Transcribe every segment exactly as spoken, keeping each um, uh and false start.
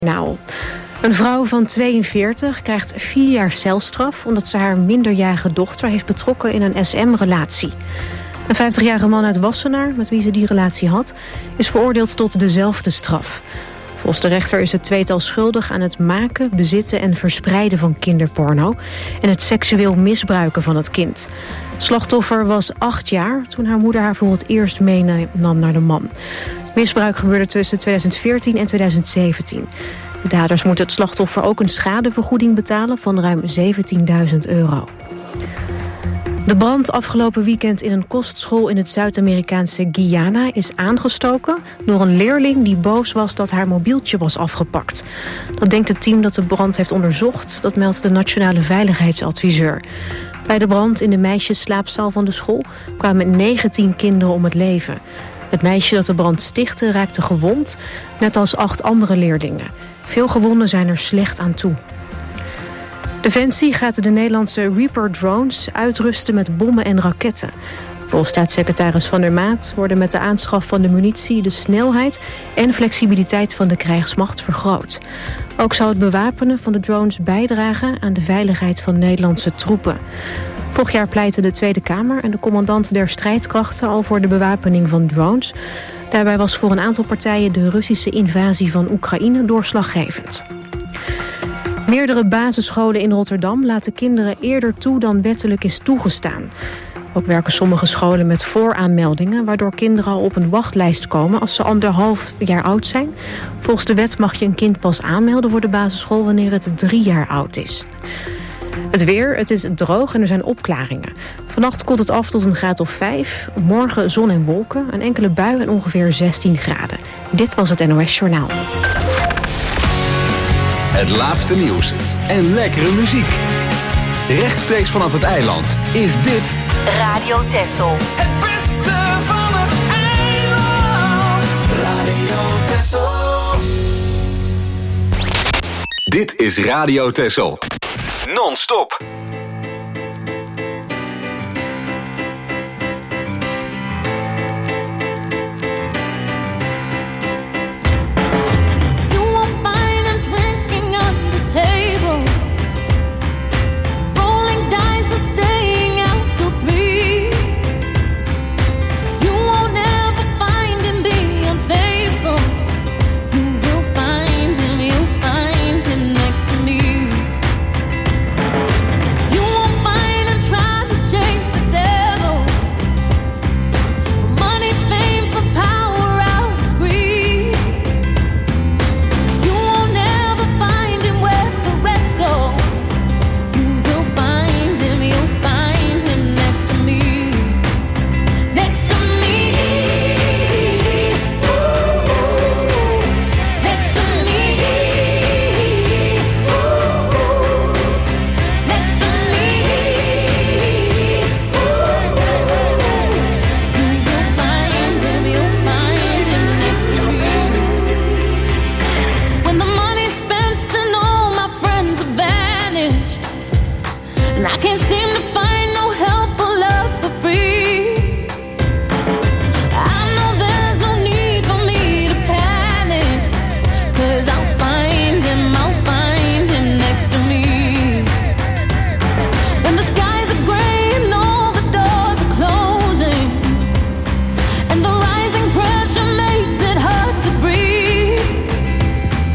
Nou, een vrouw van tweeënveertig krijgt vier jaar celstraf omdat ze haar minderjarige dochter heeft betrokken in een S M-relatie. Een vijftigjarige man uit Wassenaar, met wie ze die relatie had, is veroordeeld tot dezelfde straf. Volgens de rechter is het tweetal schuldig aan het maken, bezitten en verspreiden van kinderporno en het seksueel misbruiken van het kind. Het slachtoffer was acht jaar toen haar moeder haar voor het eerst meenam naar de man. Het misbruik gebeurde tussen tweeduizend veertien en tweeduizend zeventien. De daders moeten het slachtoffer ook een schadevergoeding betalen van ruim zeventienduizend euro. De brand afgelopen weekend in een kostschool in het Zuid-Amerikaanse Guyana is aangestoken door een leerling die boos was dat haar mobieltje was afgepakt. Dat denkt het team dat de brand heeft onderzocht, dat meldt de Nationale Veiligheidsadviseur. Bij de brand in de meisjesslaapzaal van de school kwamen negentien kinderen om het leven. Het meisje dat de brand stichtte raakte gewond, net als acht andere leerlingen. Veel gewonden zijn er slecht aan toe. Defensie gaat de Nederlandse Reaper-drones uitrusten met bommen en raketten. Volgens staatssecretaris Van der Maat worden met de aanschaf van de munitie de snelheid en flexibiliteit van de krijgsmacht vergroot. Ook zou het bewapenen van de drones bijdragen aan de veiligheid van Nederlandse troepen. Vorig jaar pleitte de Tweede Kamer en de commandant der strijdkrachten al voor de bewapening van drones. Daarbij was voor een aantal partijen de Russische invasie van Oekraïne doorslaggevend. Meerdere basisscholen in Rotterdam laten kinderen eerder toe dan wettelijk is toegestaan. Ook werken sommige scholen met vooraanmeldingen, waardoor kinderen al op een wachtlijst komen als ze anderhalf jaar oud zijn. Volgens de wet mag je een kind pas aanmelden voor de basisschool wanneer het drie jaar oud is. Het weer, het is droog en er zijn opklaringen. Vannacht koelt het af tot een graad of vijf. Morgen zon en wolken, een enkele bui en ongeveer zestien graden. Dit was het N O S Journaal. Het laatste nieuws en lekkere muziek. Rechtstreeks vanaf het eiland is dit Radio Texel. Het beste van het eiland. Radio Texel. Dit is Radio Texel. Non-stop.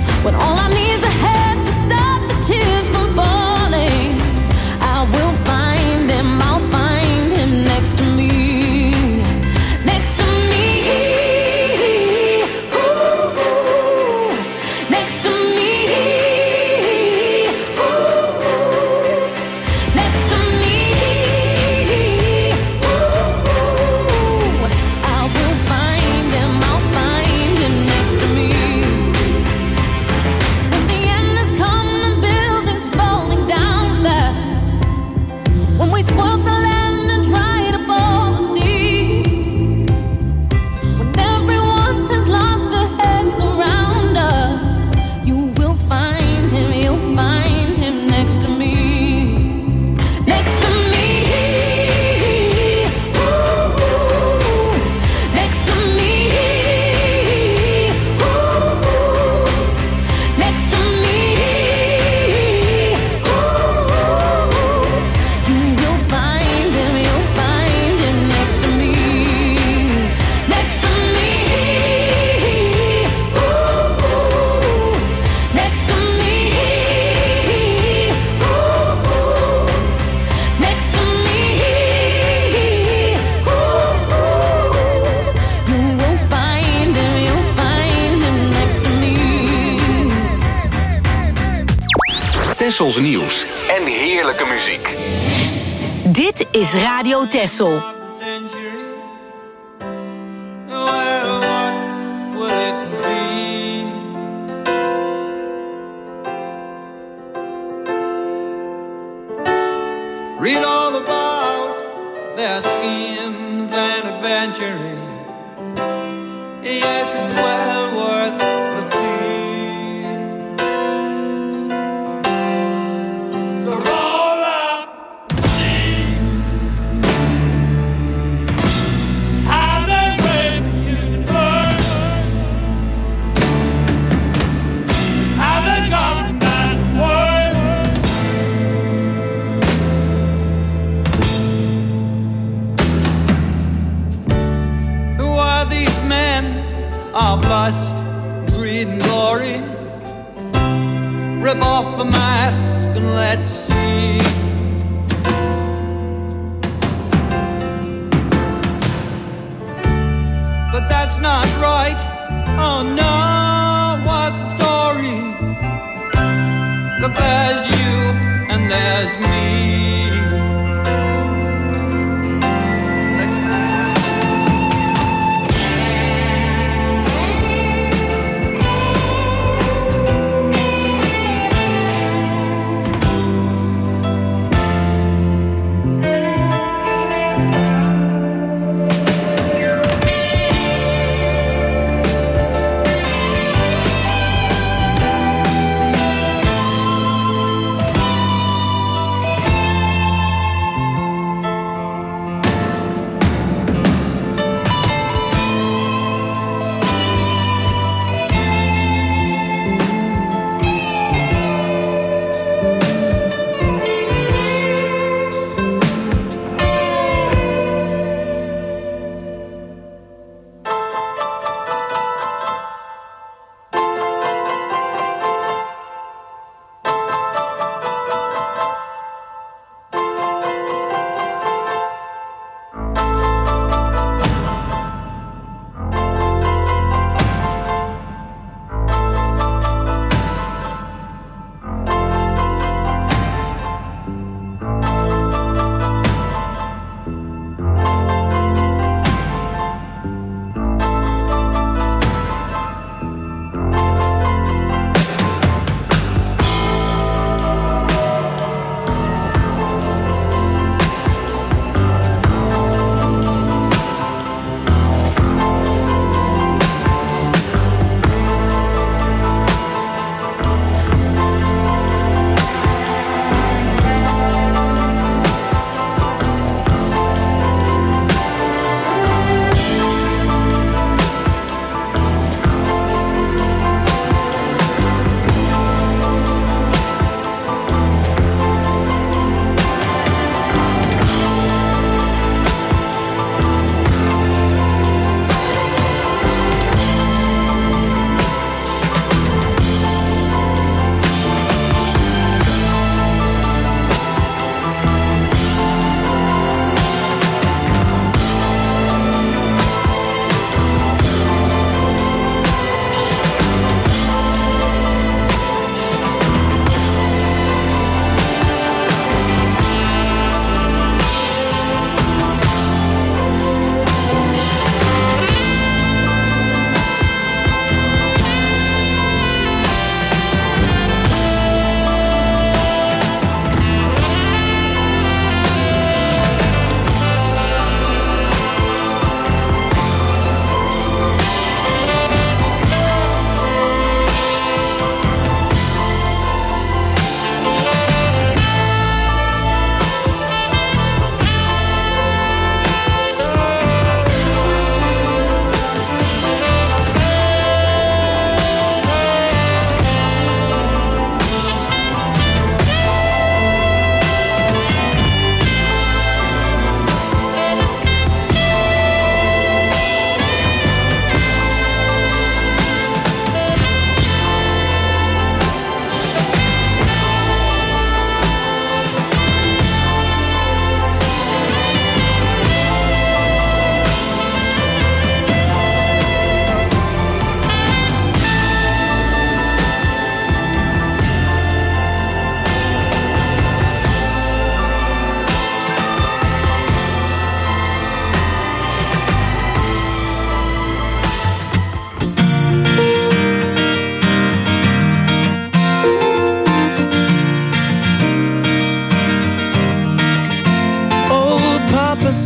All I need is a head to stop the tears from falling. I will find Tessels nieuws en heerlijke muziek. Dit is Radio Tessel. Read all about their schemes and adventuring. Yes, it's well worth the fee. So roll up, have a great universe. Have a government word. Who are these men of lust, greed and glory? Rip off the mask and let's see. But that's not right. Oh no, what's the story? Look, there's you and there's me.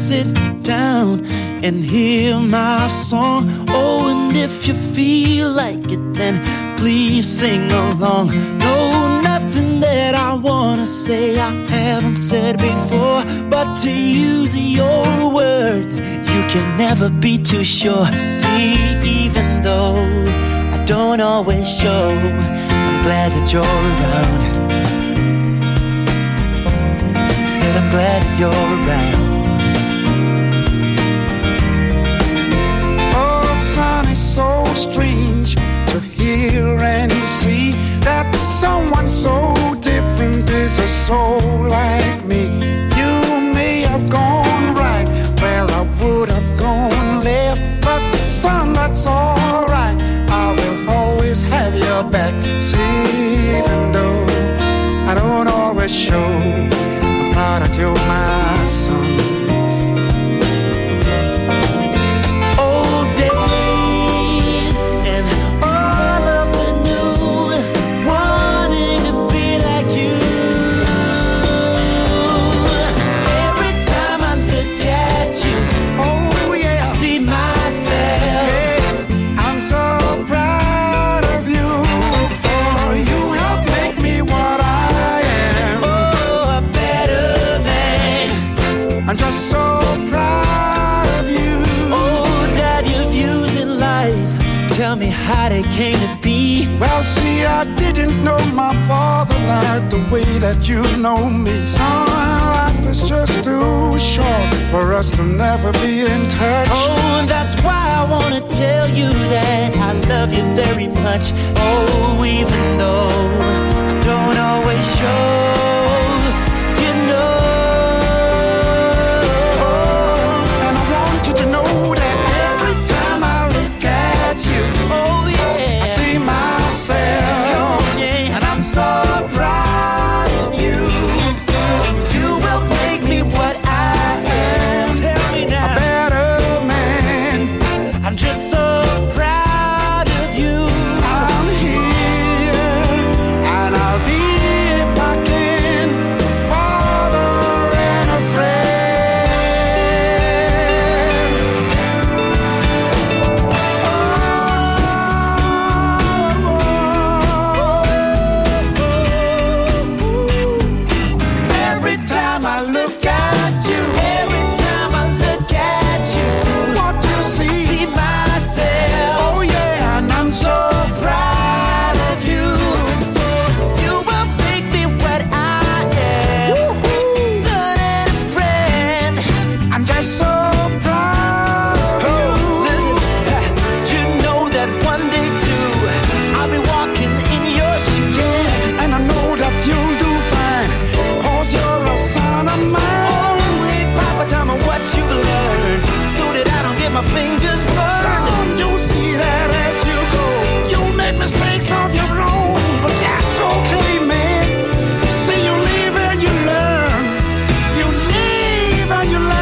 sit down and hear my song. Oh, and if you feel like it, then please sing along. No, nothing that I wanna say I haven't said before, but to use your words, you can never be too sure. See, even though I don't always show, I'm glad that you're around. I said I'm glad that you're around. So strange to hear and see that someone so different is a soul like me. You may have gone right where I would have gone left, but son, that's alright. I will always have your back. See, even though I don't always show, I'm proud that you're my son. How they came to be. Well, see, I didn't know my father like the way that you know me. Son, life is just too short for us to never be in touch. Oh, and that's why I wanna tell you that I love you very much. Oh, even though I don't always show, you know. Oh, and I want you to know that every time I look at you, oh yeah, I see myself, yeah, and I'm so proud of you. You will make me what I am. Tell me now, a better man. I'm just so proud of you. I'm here, and I'll be, if I can, a father and a friend. Every time I look at you, every time I look at you, what you see, see myself. Oh yeah, and I'm so proud of you. You will make me what I am, son and a friend. I'm just so proud of you. Listen, you know that one day too, I'll be walking in your shoes, and I know that you'll do fine, 'cause you're a son of mine. Oh, hey, Papa, tell me what you've learned, so that I don't get my fingers burned. Son, you'll see that as you go, you'll make mistakes of your own, but that's okay, man. See, you live and you learn. You live and you learn.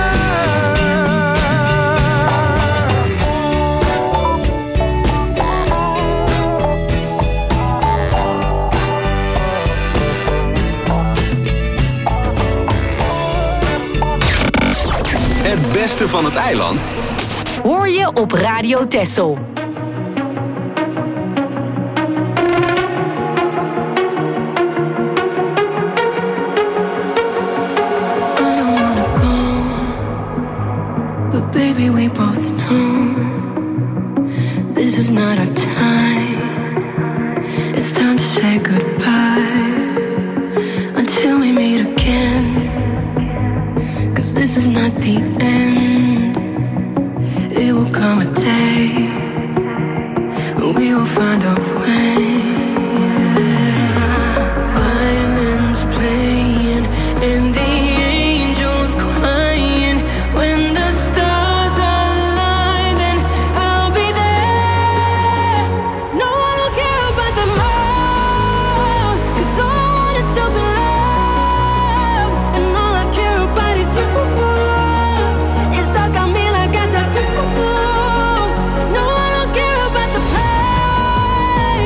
Het beste van het eiland Hoor je op Radio Texel. I don't wanna go, but baby, we both know this is not our time. It's time to say goodbye until we meet again. 'Cause this is not the end. It will come a day when we will find a way. Violins playing and the angels crying. When the stars align, then I'll be there. No one will care about the more, 'cause all I want is to be loved, and all I care about is you. It's stuck on me like a tattoo. No, I don't care about the pain.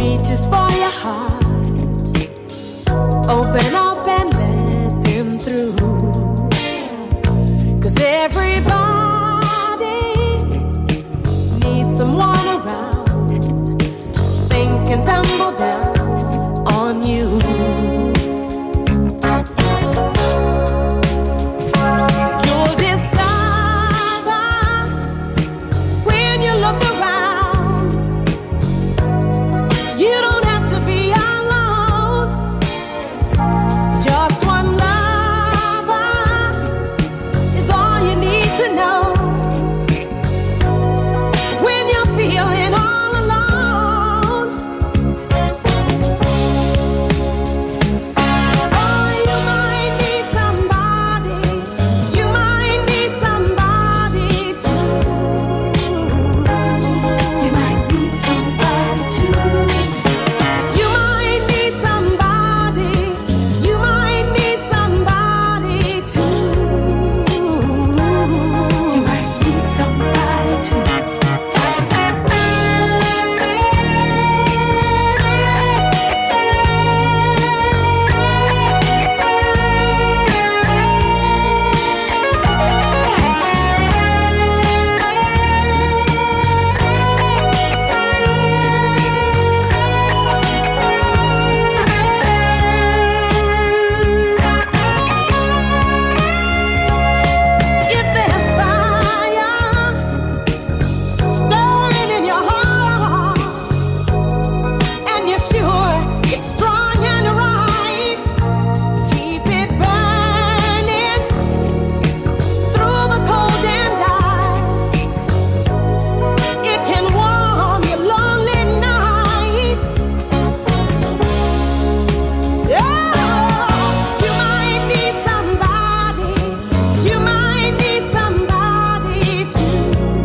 reaches for your heart. Open up and let them through. 'Cause everybody needs someone around. Things can tumble down on you. You'll discover when you look around, you don't have to be alone. Just one lover is all you need to know. When you're feeling all alone, oh, you might need somebody. You might need somebody too. You might need somebody too. You might need somebody. You might need somebody too. You might need somebody too. If there's fire stirring in your heart, and you're sure it's strong and right, keep it burning through the cold and dark. It can warm your lonely nights. Yeah, you might need somebody. You might need somebody too.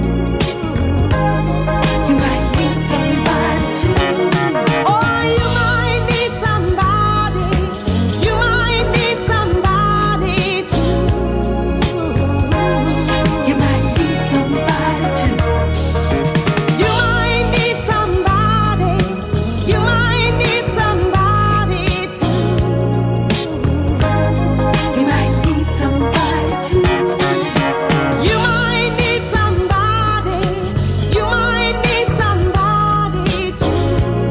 You might need somebody too. Oh, you might need somebody. You might need somebody too. You might need somebody too. You might need somebody. You might need somebody too. You might need somebody too. You might need somebody. You might need somebody too.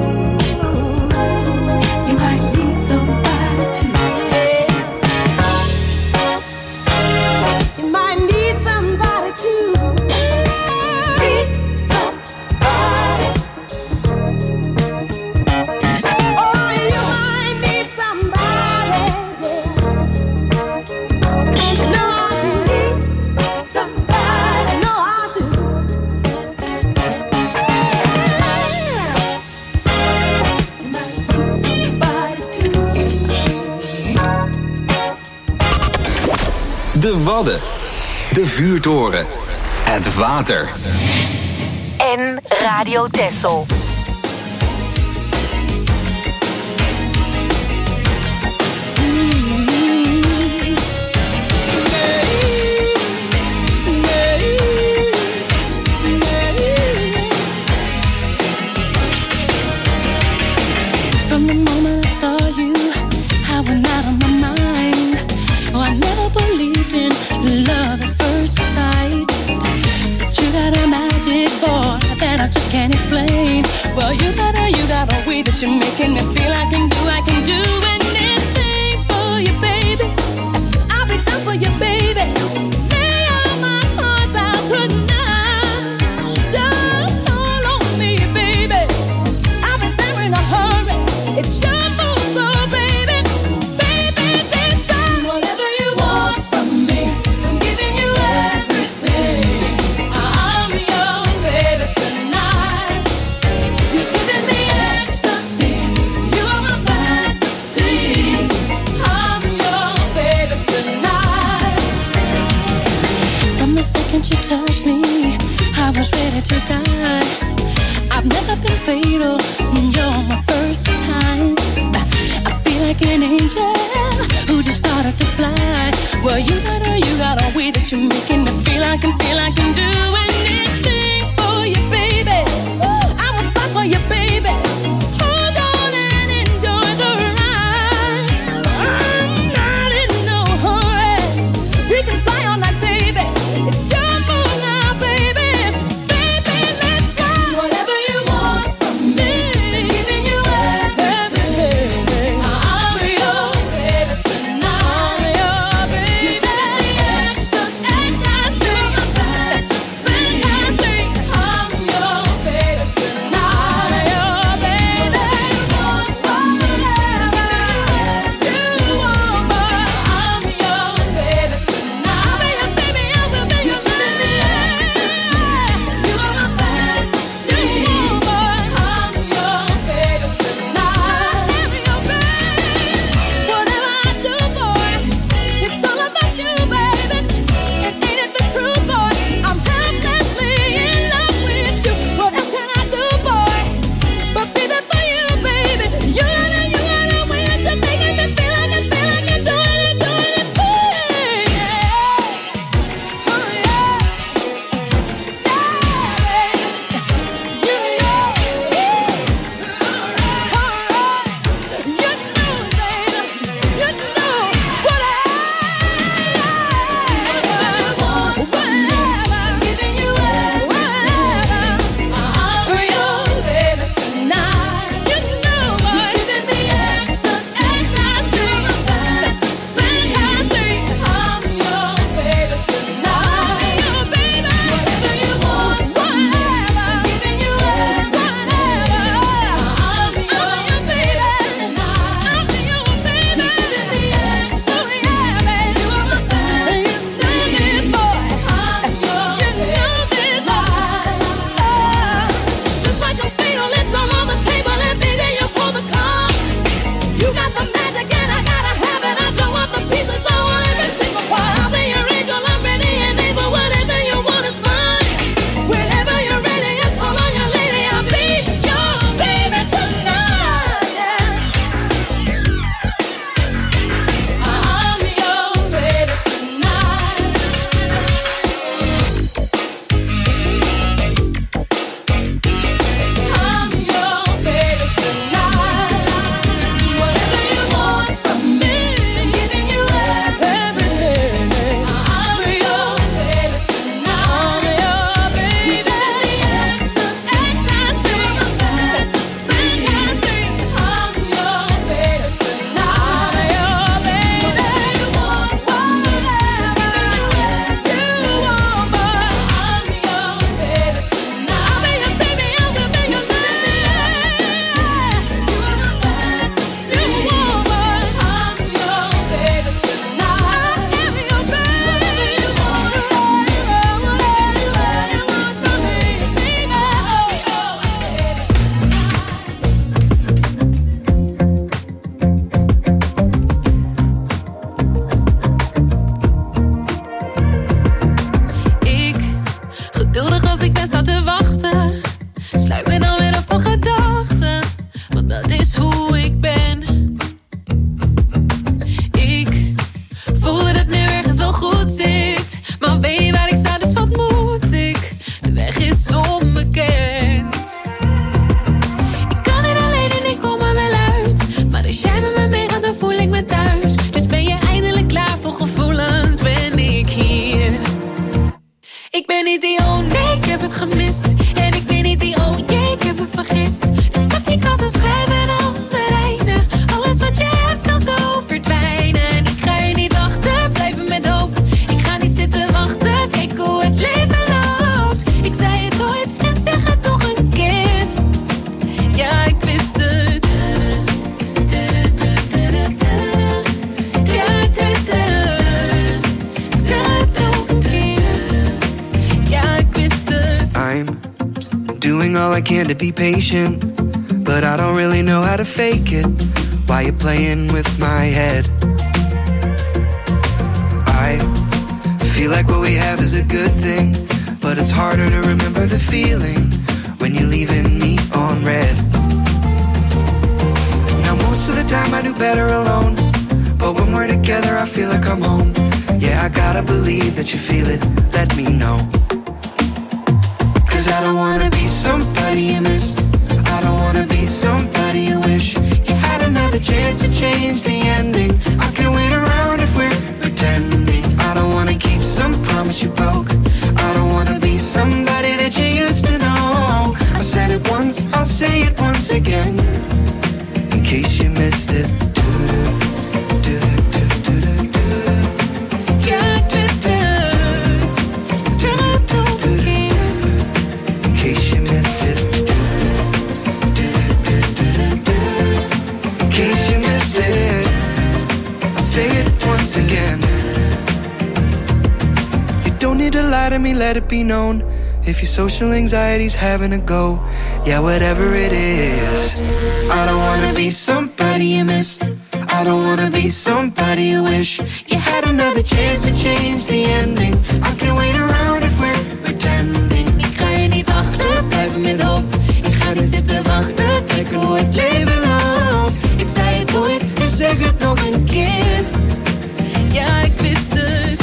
You might need somebody too. You might need somebody too. Need somebody. Oh, you might need somebody. No, I need somebody. No, I do. You might need somebody too. De Wadden. De vuurtoren. Het water. En Radio Texel. From the moment I saw you, I went out of my mind. Oh, I never believed in love at first sight. But you got a magic, boy, that I just can't explain. Well, you got a, you got a way that you're making me feel I can do, I can do anything for you, baby. I'll be done for you, baby. Lay all my cards out tonight. Just call on me, baby. I'll be there in a hurry. It's your move, so baby, baby, this time. Whatever you want from me, I'm giving you everything. I'm your baby tonight. You're giving me ecstasy. I can to be patient, but I don't really know how to fake it. Why you playing with my head? I feel like what we have is a good thing, but it's harder to remember the feeling when you're leaving me on red. Now most of the time I do better alone, but when we're together I feel like I'm home. Yeah, I gotta believe that you feel it, let me know. Cause I don't wanna be somebody you miss, I don't wanna be somebody you wish you had another chance to change the ending. I can't wait around if we're pretending. I don't wanna keep some promise you broke, I don't wanna be somebody that you used to know. I said it once, I'll say it once again, in case you missed it. Again, you don't need to lie to me, let it be known. If your social anxiety's having a go, yeah, whatever it is. I don't wanna be somebody you miss, I don't wanna be somebody you wish you had another chance to change the ending. I can't wait around if we're pretending. Ik ga je niet achterblijven met hoop, ik ga niet zitten wachten, kijken hoe het leven loopt. Ik zei het ooit en zeg het nog een keer. Ja, ik wist het.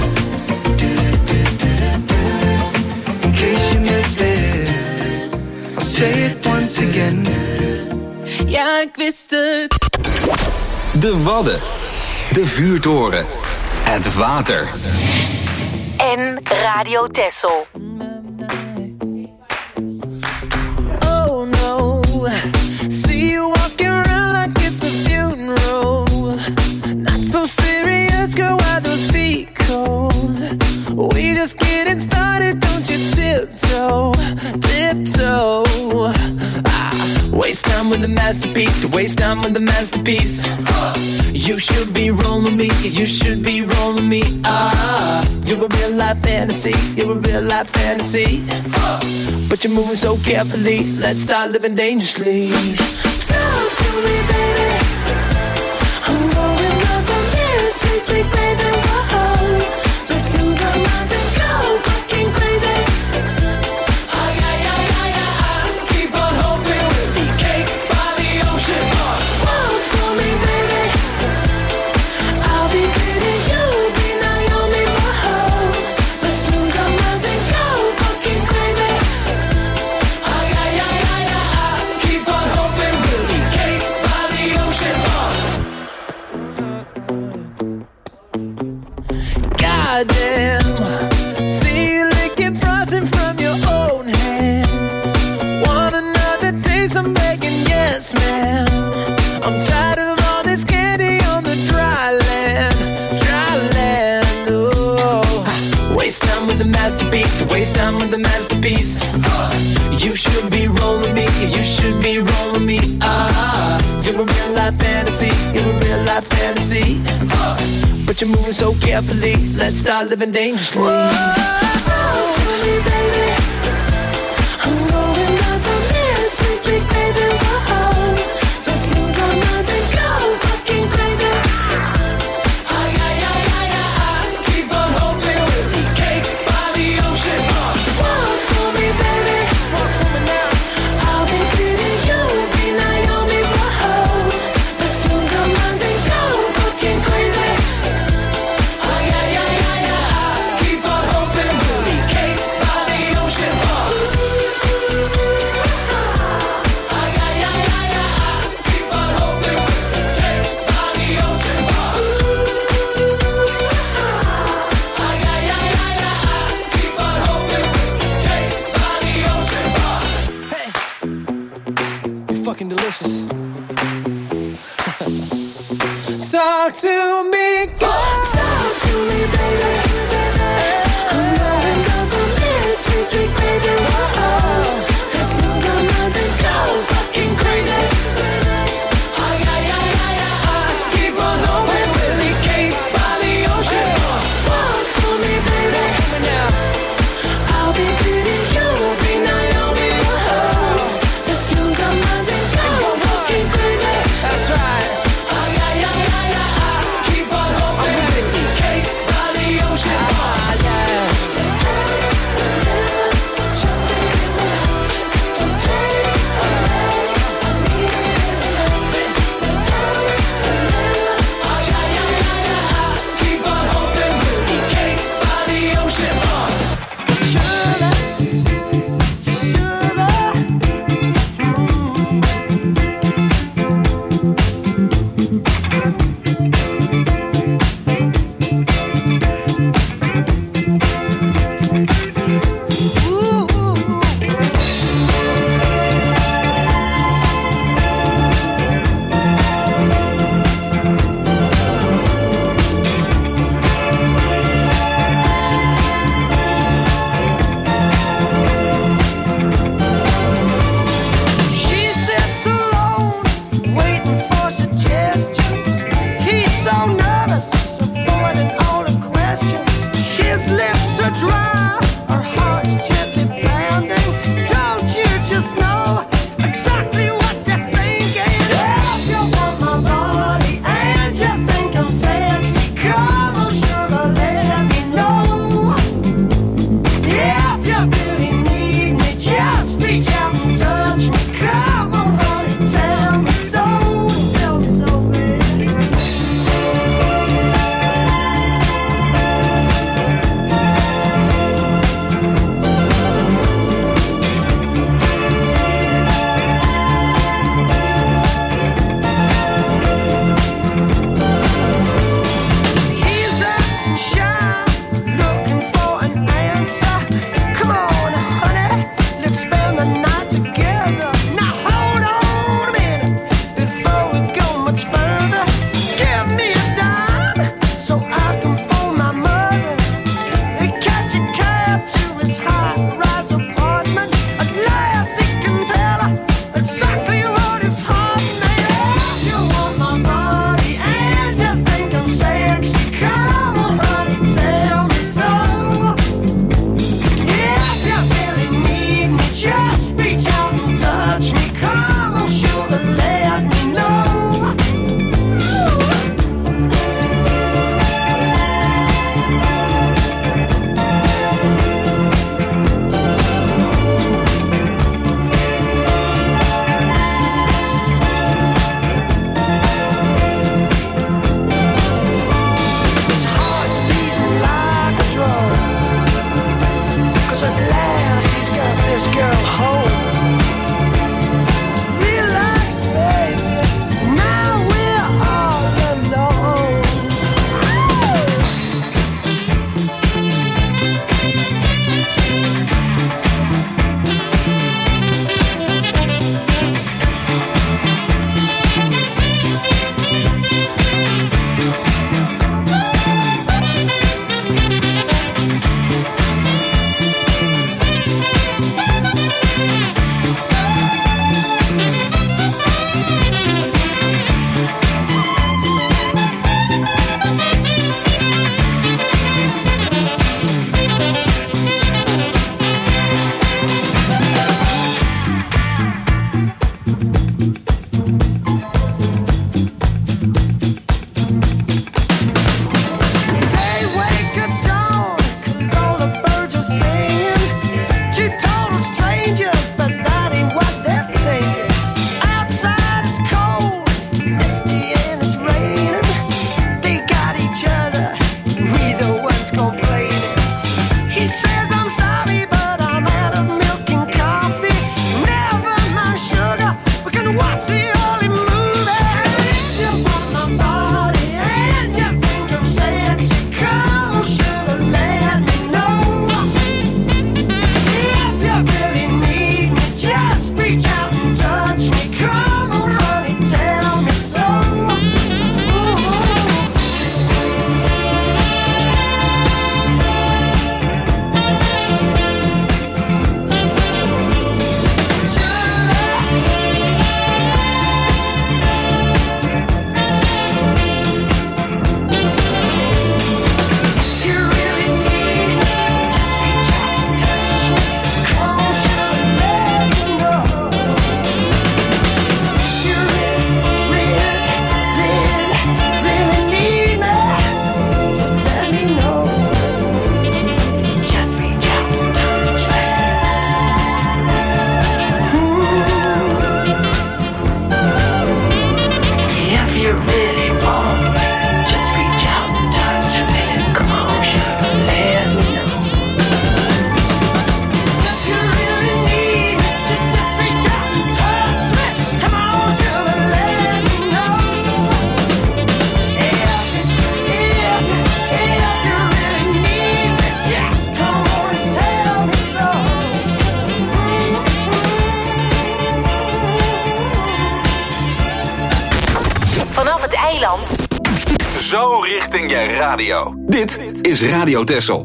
In case you missed it, I'll say it once again. Ja, ik wist het. De Wadden, de vuurtoren, het water. En Radio Texel. Oh no, see you walking around like it's a funeral. Not so serious, girl, why those feet cold? We just getting started, don't you tiptoe, tiptoe. Ah, waste time with the masterpiece, to waste time with the masterpiece. You should be rolling me, you should be rolling me. Ah, you're a real life fantasy, you're a real life fantasy. But you're moving so carefully, let's start living dangerously. Talk to me, baby. I'm going up on this sweet, sweet baby. Whoa, let's lose our minds and go fucking crazy. Ay, ay, ay, ay, ay, keep on hoping we'll be cake by the ocean. Walk for me, baby. I'll be pretty, you'll be Naomi. Whoa, let's lose our minds and go fucking crazy. Ay, ay, ay, ay, ay, keep on hoping we'll be cake by the ocean. Goddamn, see you licking frosting from your own hands. Want another taste? I'm begging, yes, ma'am. I'm tired of all this candy on the dry land, dry land. Oh, waste time with the masterpiece, to waste time with the masterpiece. You should be rolling me, you should be rolling me. Ah, you're a real life fantasy, you're a real life fantasy. But you're moving so carefully, let's start living dangerously. Talk to me, baby. I'm going up on this sweet, sweet baby. Whoa, let's lose our minds and go fucking crazy. Ay, ay, ay, ay, ay, keep on hoping we'll be cake by the ocean. Walk for me, baby. Walk for me now. I'll be pretty, you'll be Naomi. Whoa, let's lose our minds and go fucking crazy. Keep on hoping we'll be cake by the ocean. Keep on hoping we'll be cake by the ocean. Keep on hoping we'll be cake by the ocean. Hey, you're fucking delicious. Talk to me, girl. Talk to me, baby. I'm going up on this sweet, sweet baby. Whoa, let's lose our minds and go fucking crazy. Ay, ay, ay, ay, ay, keep on hoping we'll be cake by the ocean. Walk for me, baby. I'll be pretty, you'll be Naomi. Whoa, vanaf het eiland. Zo richting je radio. Dit is Radio Texel.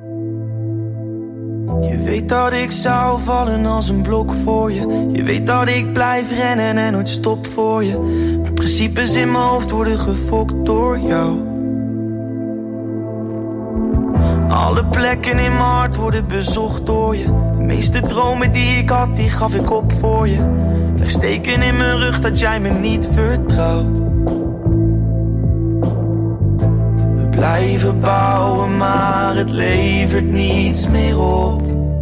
Je weet dat ik zou vallen als een blok voor je. Je weet dat ik blijf rennen en nooit stop voor je. Maar principes in mijn hoofd worden gefokt door jou. Alle plekken in mijn hart worden bezocht door je. De meeste dromen die ik had, die gaf ik op voor je. Blijf steken in mijn rug dat jij me niet vertrouwt. We blijven bouwen, maar het levert niets meer op.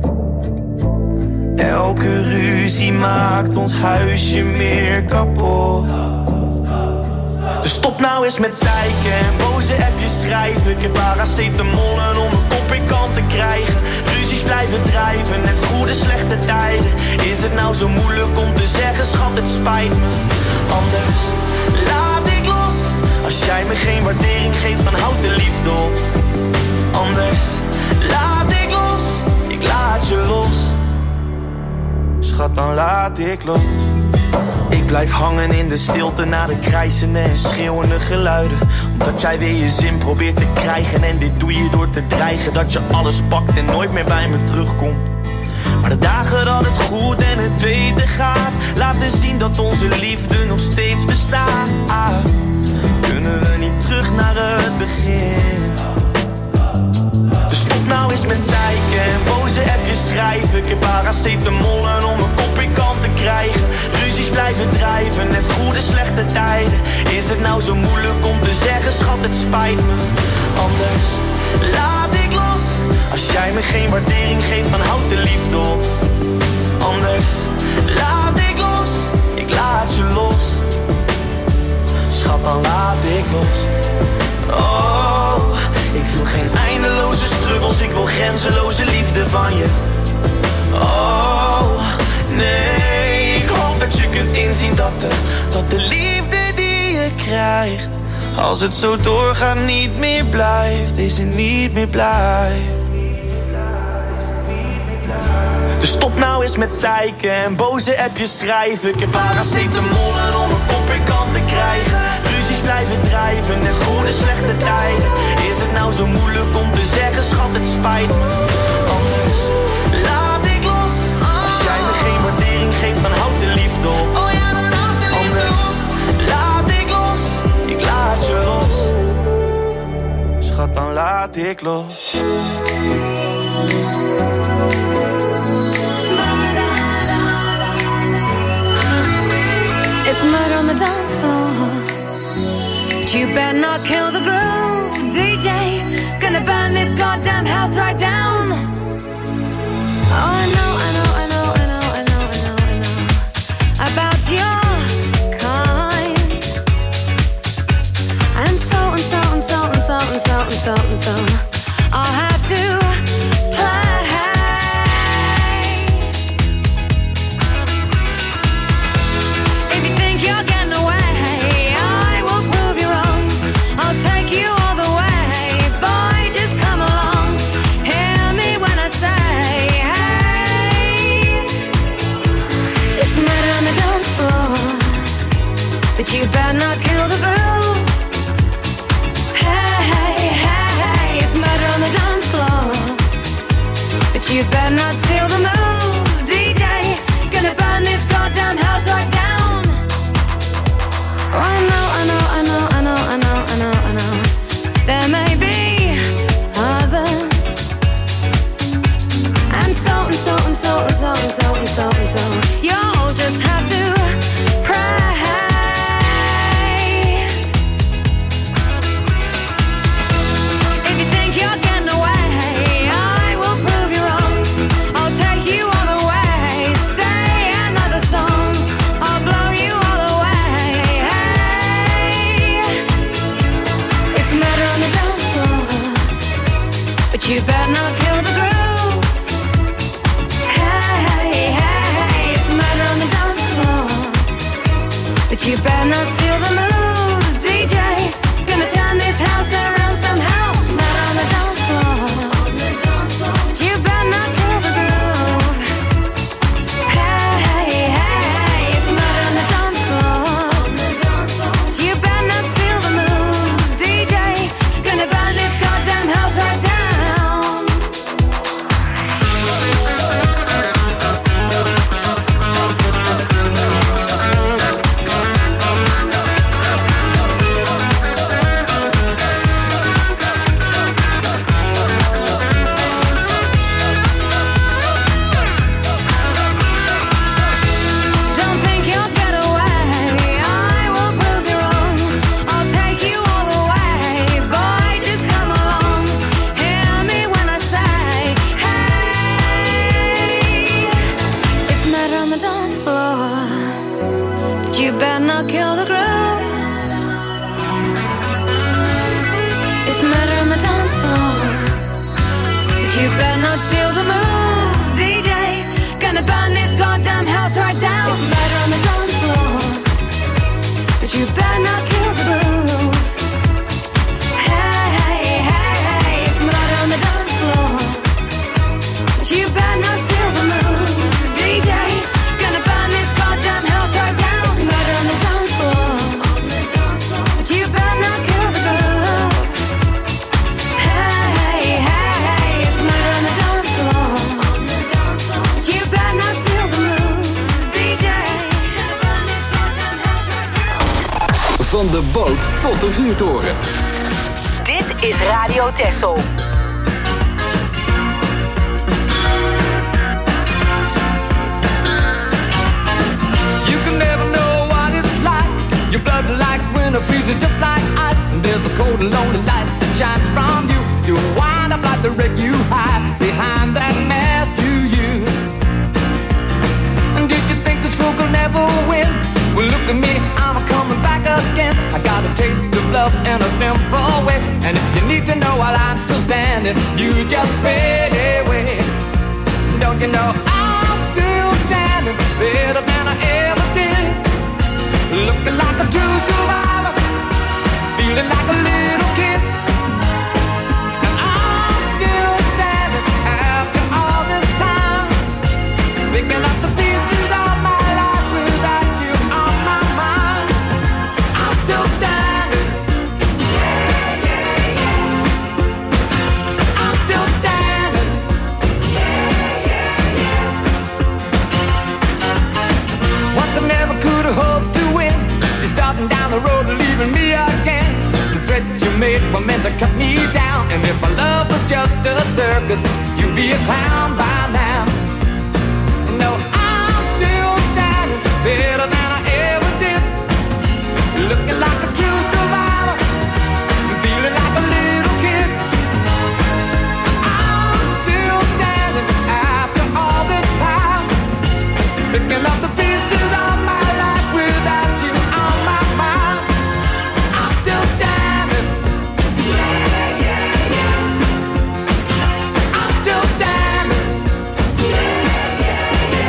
Elke ruzie maakt ons huisje meer kapot. Dus stop nou eens met zeiken en boze appjes schrijven. Ik heb paracetamol om een kop in kant te krijgen. Ruzies blijven drijven, net goede slechte tijden. Is het nou zo moeilijk om te zeggen, schat, het spijt me. Anders laat ik los. Als jij me geen waardering geeft, dan houd de liefde op. Anders laat ik los. Ik laat je los. Schat, dan laat ik los. Ik blijf hangen in de stilte na de krijzende en schreeuwende geluiden. Omdat jij weer je zin probeert te krijgen. En dit doe je door te dreigen dat je alles pakt en nooit meer bij me terugkomt. Maar de dagen dat het goed en het beter gaat, laten zien dat onze liefde nog steeds bestaat. Kunnen we niet terug naar het begin? Dus stop nou eens met zeiken en boze appjes schrijven. Ik heb paracetamol om een kop in kant te krijgen. Ruzies blijven drijven, net goede slechte tijden. Is het nou zo moeilijk om te zeggen, schat, het spijt me. Anders laat ik los. Als jij me geen waardering geeft, dan houd de liefde op. Anders laat ik los. Ik laat je los. Schat, dan laat ik los. Oh, ik wil geen eindeloze struggles, ik wil grenzeloze liefde van je. Oh, nee, ik hoop dat je kunt inzien dat de, dat de liefde die je krijgt, als het zo doorgaat, niet meer blijft. Is het niet meer blijft. Dus stop nou eens met zeiken en boze appjes schrijven. Ik heb paracetamol om een kop in kant te krijgen. Ruzies blijven drijven en goede slechte tijden. Is het nou zo moeilijk om te zeggen, schat, het spijt me. Anders laat ik los. Als jij me geen waardering geeft, dan houd de liefde op. Anders laat ik los. Ik laat je los. Schat, dan laat ik los. It's murder on the dance floor. But you better not kill the groove, D J. Gonna burn this goddamn house right down. Oh, I know, I know, I know, I know, I know, I know, I know about your kind. And so and so and so and so and so and so and so I'll have to play. You better not kill the groove. Hey, hey, hey, hey, it's murder on the dance floor. But you better not steal the moves, D J. Gonna burn this goddamn house right down. Oh, I know, I know, I know, I know, I know, I know, I know. There may be others. And so and so and so and so and so and so and so. You'll just have to pray. You better not kill the groove. Hey, hey, hey, it's murder on the dance floor. But you better not steal the moves, D J. Gonna turn this house around somehow. Murder on the dance floor. But you better not kill the groove. Hey, hey, hey, it's murder on the dance floor. But you better not you better not steal the moves, D J. Gonna burn this goddamn house right down. It's murder on the dance floor, but you better not kill the groove. Hey, hey, hey, hey, it's murder on the dance floor, but you better not steal the moves, D J. Gonna burn this goddamn house right down. It's murder on the dance floor, but you better not kill the groove. Hey, hey, hey, it's murder on the dance floor, but you better not steal the moves, D J. Gonna burn this goddamn house right down. Van de boot tot de vuurtoren. Dit is Radio Texel. You can never know what it's like. Your blood like winter freezes just like ice. And there's a cold and lonely light that shines from you. You wind up like the wreck you hide behind that mask you use. And did you think this fool could never win? Well, look at me, I'm coming back again. I got a taste of love in a simple way. And if you need to know while I'm still standing, you just fade away. Don't you know I'm still standing better than I ever did? Looking like a true survivor, feeling like a little kid. And I'm still standing after all this time, picking up the pieces of my life without you on my mind. I'm still standing. Yeah, yeah, yeah. I'm still standing. Yeah, yeah, yeah. Once I never could have hoped to win. You're starting down the road and leaving me again. The threats you made were meant to cut me down. And if my love was just a circus, you'd be a clown by now. No, I'm still standing better than I ever did. Looking like a true survivor, feeling like a little kid. I'm still standing after all this time, picking up the pieces of my life without you on my mind. I'm still standing. Yeah, yeah, yeah. I'm still standing. Yeah, yeah, yeah.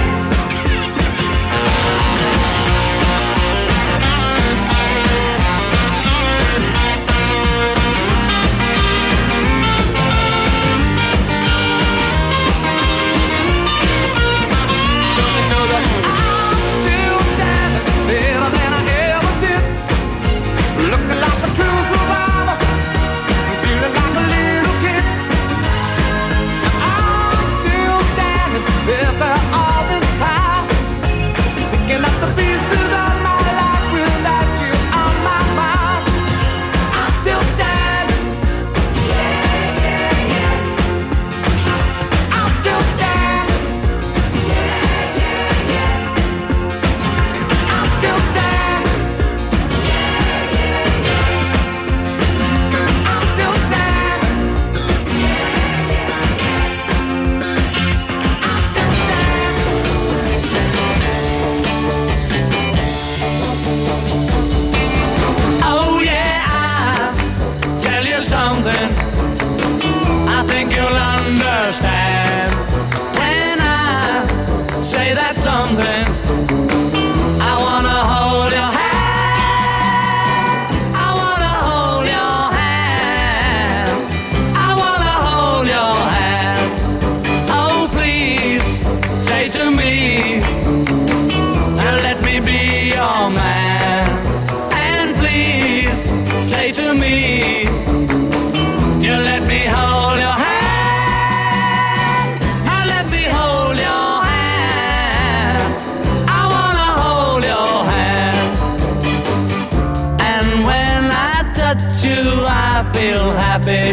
feel happy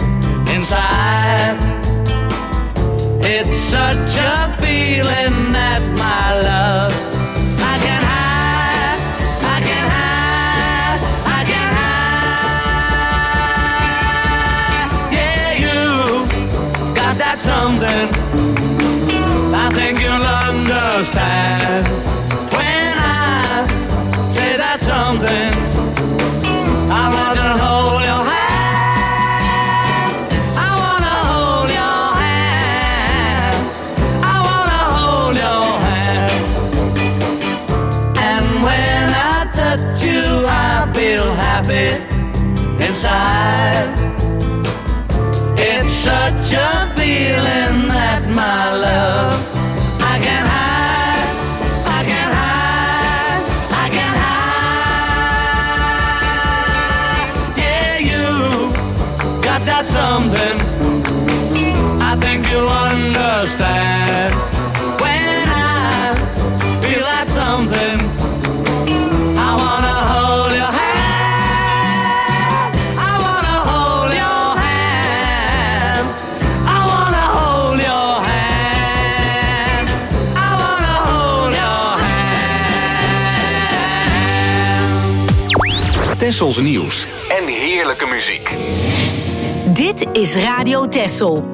inside. It's such a feeling that my love I can hide, I can hide, I can hide. Yeah, you got that something I think you'll understand when I say that something. I wanna hold your hand, I wanna hold your hand. happy inside. It's such a feeling that my love I can hide, I can hide, I can hide. Yeah, you got that something I think you'll understand. When I feel that something, I wanna hold your hand, I wanna hold your hand, I wanna hold your hand, I wanna hold your hand. Tessels nieuws en heerlijke muziek. Dit is Radio Tessel.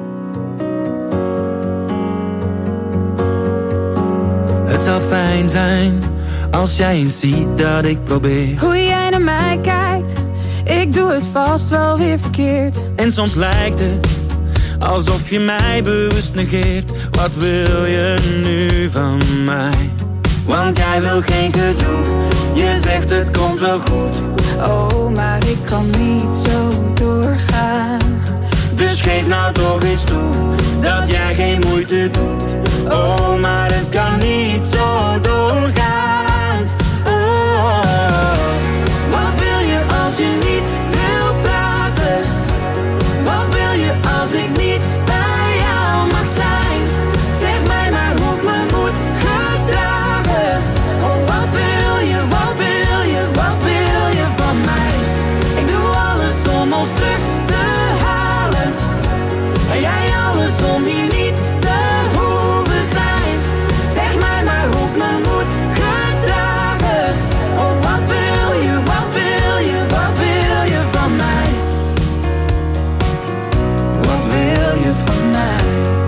Het zou fijn zijn als jij eens ziet dat ik probeer. Hoe jij naar mij kijkt, ik doe het vast wel weer verkeerd. En soms lijkt het alsof je mij bewust negeert. Wat wil je nu van mij? Want jij wil geen gedoe, je zegt het komt wel goed. Oh, maar ik kan niet zo doorgaan. Dus geef nou toch eens toe dat jij geen moeite doet. Oh, maar het kan niet zo doorgaan. Oh, wat wil je als je niet wil praten? Wat wil je als ik niet bij jou mag zijn? Zeg mij maar hoe ik me moet gedragen. Oh, wat wil je, wat wil je, wat wil je van mij? Ik doe alles om ons terug te halen. En jij alles om hier niet te hoeven zijn. Zeg mij maar hoe ik me moet gedragen. Oh, wat wil je, wat wil je, wat wil je van mij? Wat wil je van mij?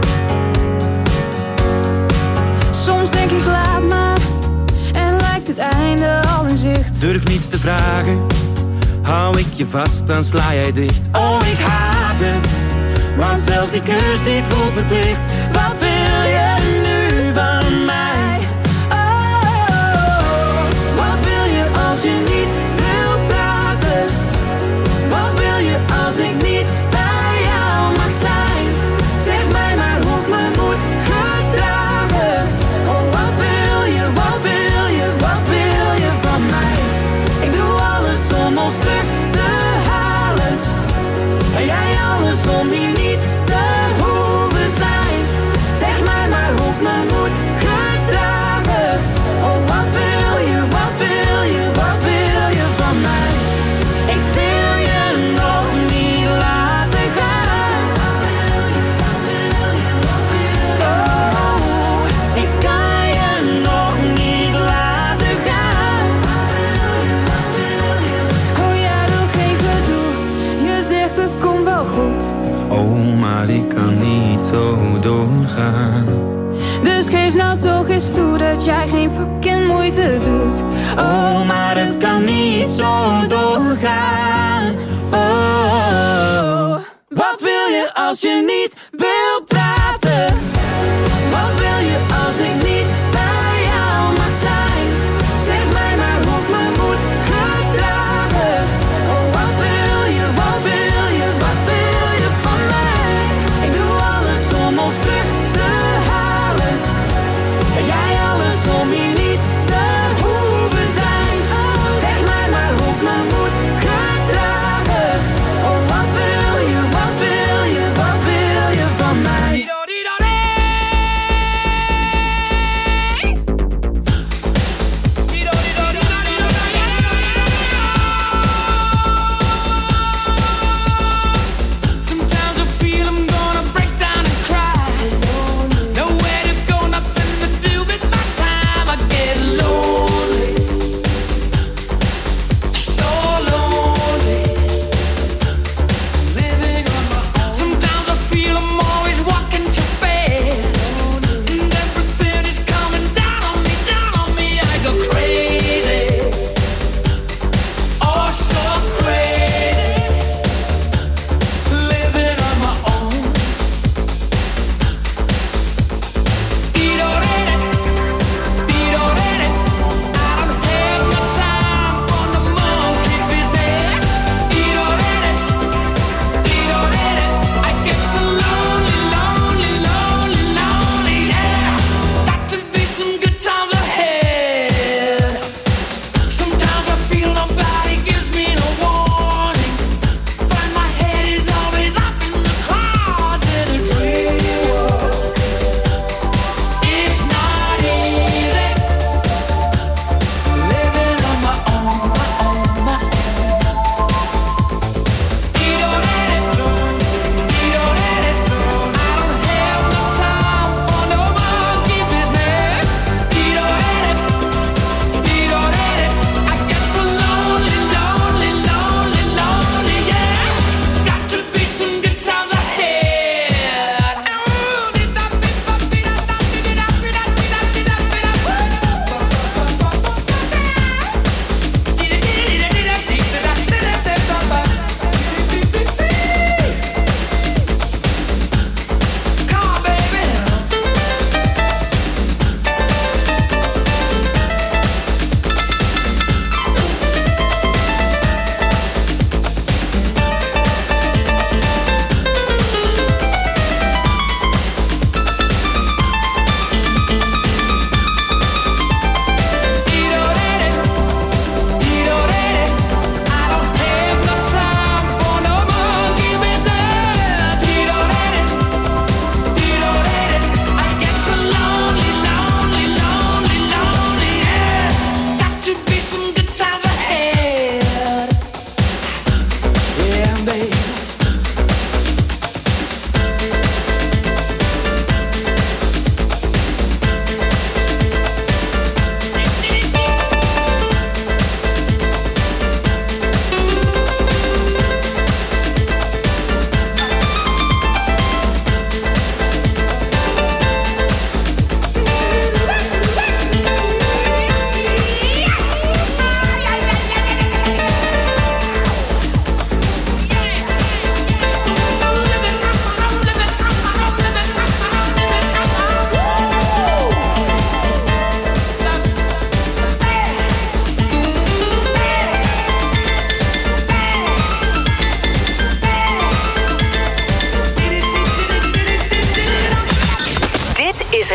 Soms denk ik laat maar en lijkt het einde al in zicht. durf niets te vragen, hou ik je vast dan sla jij dicht. Oh, ik haat het, want zelfs die kus die voelt verplicht. Wat wil je nu van mij? Oh, wat wil je als je niet wil praten? Wat wil je als ik niet bij jou mag zijn? Zeg mij maar hoe ik me moet gedragen. Oh, wat wil je, wat wil je, wat wil je van mij? Ik doe alles om ons terug te halen. En jij alles om hier niet te hoeven zijn. Zeg mij maar hoe ik me moet gedragen. Oh, wat wil je, wat wil je, wat wil je van mij? Ik wil je nog niet laten gaan. Oh, ik kan je nog niet laten gaan. Oh, jij wil geen gedoe, je zegt het komt wel goed. Oh, maar ik kan niet zo doorgaan. Dus geef nou toch eens toe dat jij geen fucking moeite doet. Oh, maar het kan niet zo doorgaan. Oh, wat wil je als je niet wil praten? Wat wil je als ik niet bij jou mag zijn? Zeg mij maar hoe ik me moet gedragen. Oh, wat wil je, wat wil je, wat wil je van mij? Ik doe alles om ons terug te halen. En jij alles om hier niet te hoeven zijn. Zeg mij maar hoe ik me moet gedragen. Oh, wat wil je, wat wil je, wat wil je van mij?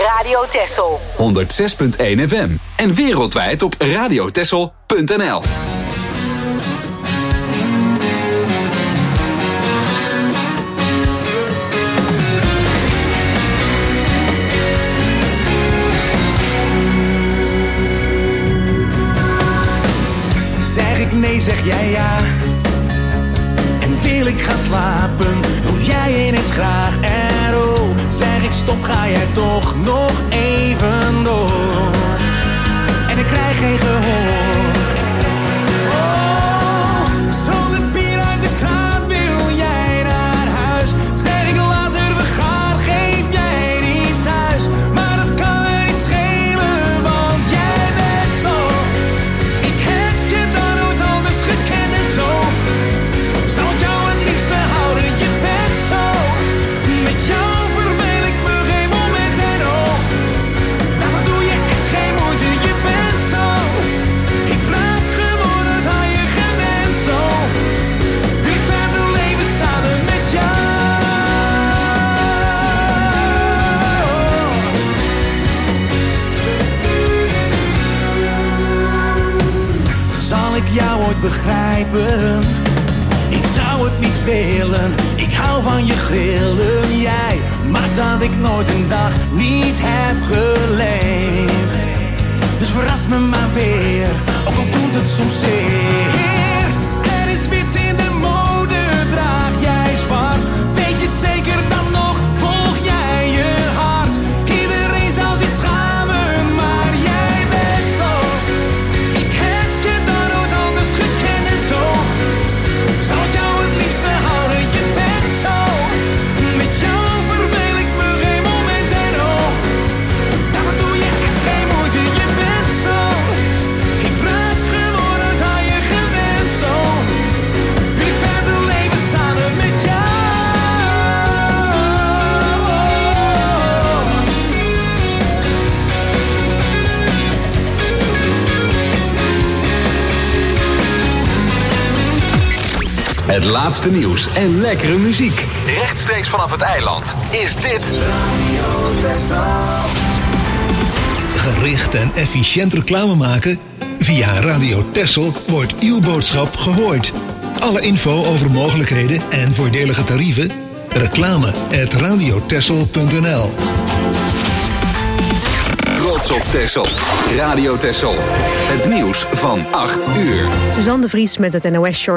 Radio Texel. honderd zes punt één F M. En wereldwijd op radiotexel punt n l. Zeg ik nee, zeg jij ja. En wil ik gaan slapen, doe jij ineens graag en oh. Zeg ik stop, ga jij toch nog even door. En ik krijg geen gehoor. Oh, stroomt het bier uit de kraan, wil jij naar huis? Zeg ik later we gaan, geef jij niet thuis. Maar dat kan me niet schelen, want jij bent zo. Ik heb je dan nooit anders gekend en zo. Zal ik jou het liefste houden, je bent zo. Met jou verveel ik me geen moment en oh. Daarvoor doe je echt geen moeite, je bent zo. Ik raak gewoon het aan je gewend zo. Wil ik verder leven samen met jou. Zal ik jou ooit begrijpen? Ik zou het niet willen, ik hou van je grillen. Jij maakt dat ik nooit een dag niet heb geleefd. Dus verras me maar weer, ook al doet het soms zeer. Er is wit in de mode, draag jij zwart. Weet je het zeker dan nog, volg jij je hart. Iedereen zou zich schamen, maar jij bent zo. Ik heb je dan nooit anders gekend en zo. Zal ik jou het liefste houden, je bent zo. Met jou verveel ik me geen moment en oh. Daarvoor doe je echt geen moeite, je bent zo. Ik raak gewoon het aan je gewend zo. Wil ik verder leven samen met jou. Het laatste nieuws en lekkere muziek. Rechtstreeks vanaf het eiland is dit Gericht en efficiënt reclame maken? Via Radio Texel wordt uw boodschap gehoord. Alle info over mogelijkheden en voordelige tarieven? Reclame at radiotexel punt n l. Trots op Texel. Radio Texel. Het nieuws van acht uur. Suzanne de Vries met het N O S-journaal.